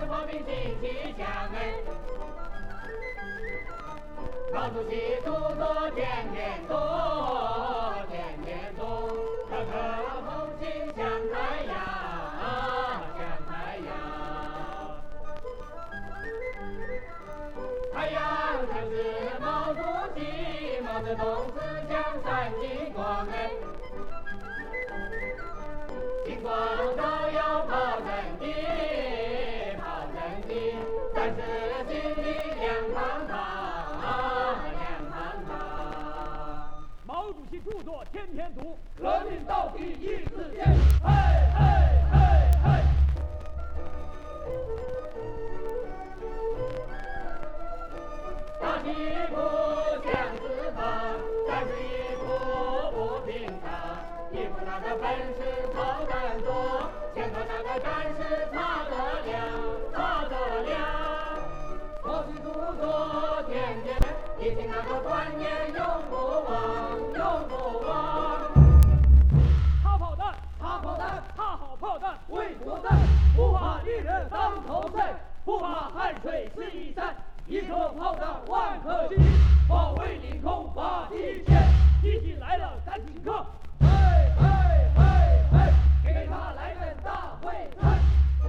是和平兴起强哎。毛主席著作天天读，天天读，颗颗红心向太阳，向太阳。太阳就是毛主席，毛泽东思想闪金光哎。金光照耀炮阵地，炮阵地，战士心里亮堂堂，亮堂堂。 毛主席著作天天读， 革命到底一直坚，嘿嘿嘿嘿。 打起鼓响四方，战士一苦不平常。一副那个本事炮弹多，前头那个战士擦得亮，擦得亮。毛主席著作天天，一心那个观念永不忘，永不忘。 擦炮弹， 擦炮弹， 擦好炮弹为作战，不怕敌人当头晒，不怕汗水湿衣衫。一颗炮弹万颗心，保卫领空把敌歼。 敌机来了赶紧克， 嘿嘿嘿嘿，给他来顿大会餐。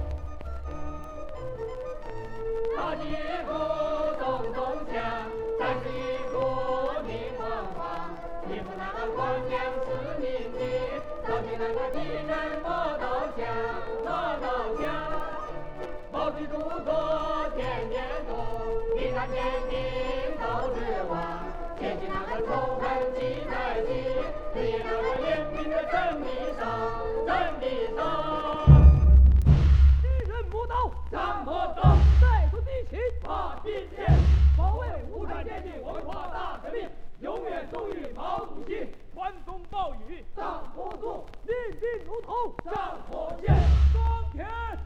打起鼓咚咚响，战士一苦明晃晃。一副那个光亮是民的，扫起那个敌人磨刀枪，磨刀枪。毛主席著作天天读，一战前兵都指望，前期那个仇恨记在心，日夜那个练兵的阵地上，阵地上。 敌人磨刀， 战磨刀， 带出敌情， 把兵变，保卫无产阶级文化大革命，永远忠于毛主席。 狂风暴雨挡不住， 练兵如同战火箭， 钢铁。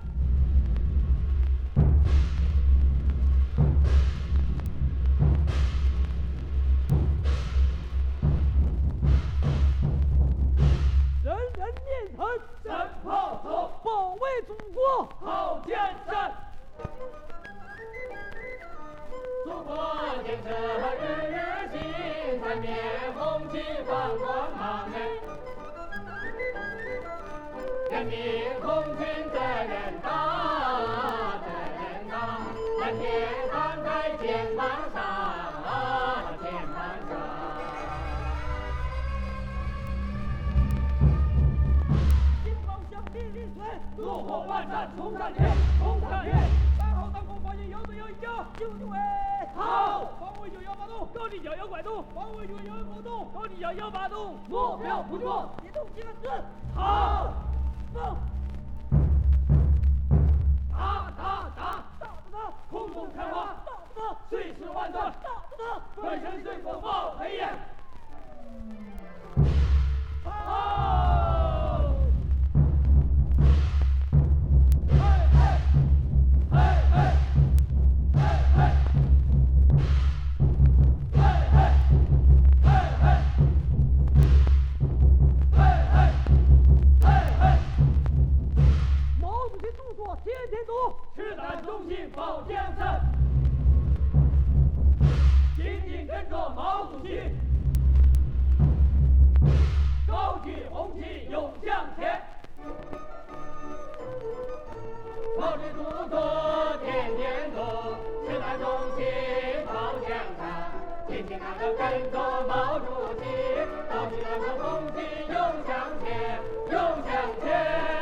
人人念成真炮手， 保卫祖国好江山。 祖国建设日日新，三面红旗放光芒哎。人民红军责任大，责任大，蓝天扛在肩膀上，肩膀上。 金光响地利水， 怒火万丈冲上天，冲上天。 3号当空发现有没有一家兄弟喂， 好， 防卫918高地角1拐洞，防卫911洞，高地角1把洞， 目标捕捉， 移动几个字， 好， 走， 打打打， 打不打？ 空中开花， 打不打？ 碎尸万段， 打不打？ 粉身碎骨冒黑烟。 好， 嘿嘿嘿嘿嘿嘿嘿嘿嘿嘿嘿。 毛主席著作天天读， 赤胆忠心保江山，紧紧跟着毛主席，高举红旗永向前。 毛主席著作天天读，赤胆忠心保江山，紧紧那个跟着毛主席，高举那个红旗永向前，永向前。